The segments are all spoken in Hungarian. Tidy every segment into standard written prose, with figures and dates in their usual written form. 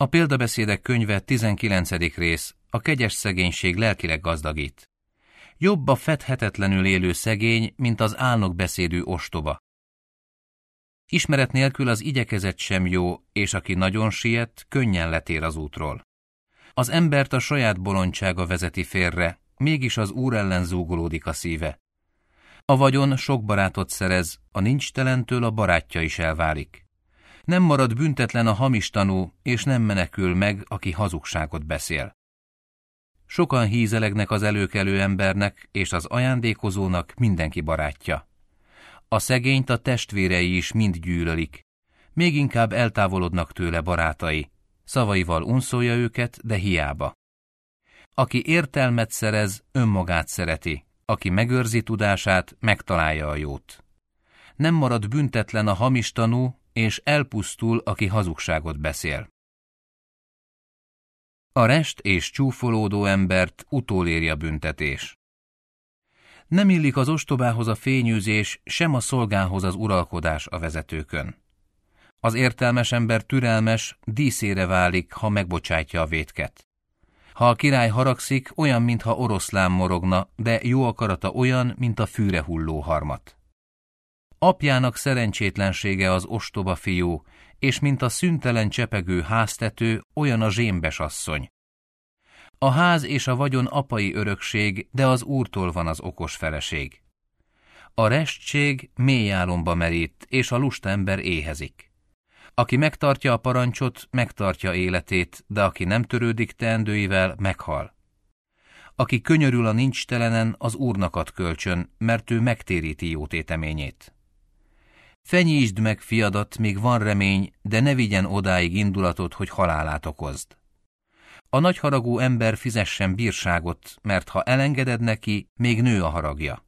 A példabeszédek könyve 19. rész, a kegyes szegénység lelkileg gazdagít. Jobb a fedhetetlenül élő szegény, mint az álnokbeszédű ostoba. Ismeret nélkül az igyekezet sem jó, és aki nagyon siet, könnyen letér az útról. Az embert a saját bolondsága vezeti félre, mégis az Úr ellen zúgolódik a szíve. A vagyon sok barátot szerez, a nincstelentől a barátja is elválik. Nem marad büntetlen a hamis tanú, és nem menekül meg, aki hazugságot beszél. Sokan hízelegnek az előkelő embernek, és az ajándékozónak mindenki barátja. A szegényt a testvérei is mind gyűlölik. Még inkább eltávolodnak tőle barátai. Szavaival unszolja őket, de hiába. Aki értelmet szerez, önmagát szereti. Aki megőrzi tudását, megtalálja a jót. Nem marad büntetlen a hamis tanú, és elpusztul, aki hazugságot beszél. A rest és csúfolódó embert utoléri a büntetés. Nem illik az ostobához a fényűzés, sem a szolgához az uralkodás a vezetőkön. Az értelmes ember türelmes, díszére válik, ha megbocsátja a vétket. Ha a király haragszik, olyan, mintha oroszlán morogna, de jó akarata olyan, mint a fűre hulló harmat. Apjának szerencsétlensége az ostoba fiú, és mint a szüntelen csepegő háztető, olyan a zsémbes asszony. A ház és a vagyon apai örökség, de az Úrtól van az okos feleség. A restség mély álomba merít, és a lusta ember éhezik. Aki megtartja a parancsot, megtartja életét, de aki nem törődik teendőivel, meghal. Aki könyörül a nincstelenen, az Úrnak ad kölcsön, mert ő megtéríti jó téteményét. Fenyítsd meg, fiadat, még van remény, de ne vigyen odáig indulatot, hogy halálát okozd. A nagyharagú ember fizessen bírságot, mert ha elengeded neki, még nő a haragja.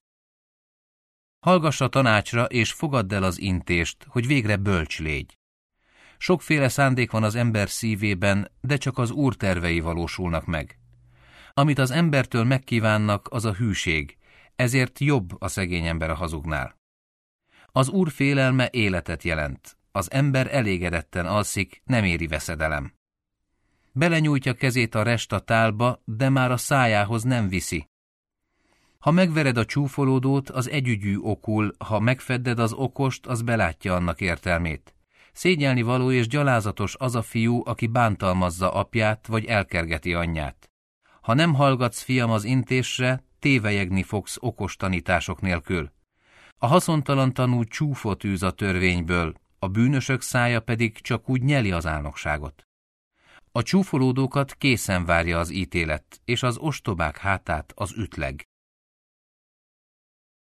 Hallgass a tanácsra, és fogadd el az intést, hogy végre bölcs légy. Sokféle szándék van az ember szívében, de csak az Úr tervei valósulnak meg. Amit az embertől megkívánnak, az a hűség, ezért jobb a szegény ember a hazugnál. Az Úr félelme életet jelent, az ember elégedetten alszik, nem éri veszedelem. Belenyújtja kezét a rest a tálba, de már a szájához nem viszi. Ha megvered a csúfolódót, az együgyű okul, ha megfedded az okost, az belátja annak értelmét. Szégyelni való és gyalázatos az a fiú, aki bántalmazza apját, vagy elkergeti anyját. Ha nem hallgatsz, fiam, az intésre, tévelyegni fogsz okos tanítások nélkül. A haszontalan tanú csúfot űz a törvényből, a bűnösök szája pedig csak úgy nyeli az álnokságot. A csúfolódókat készen várja az ítélet, és az ostobák hátát az ütleg.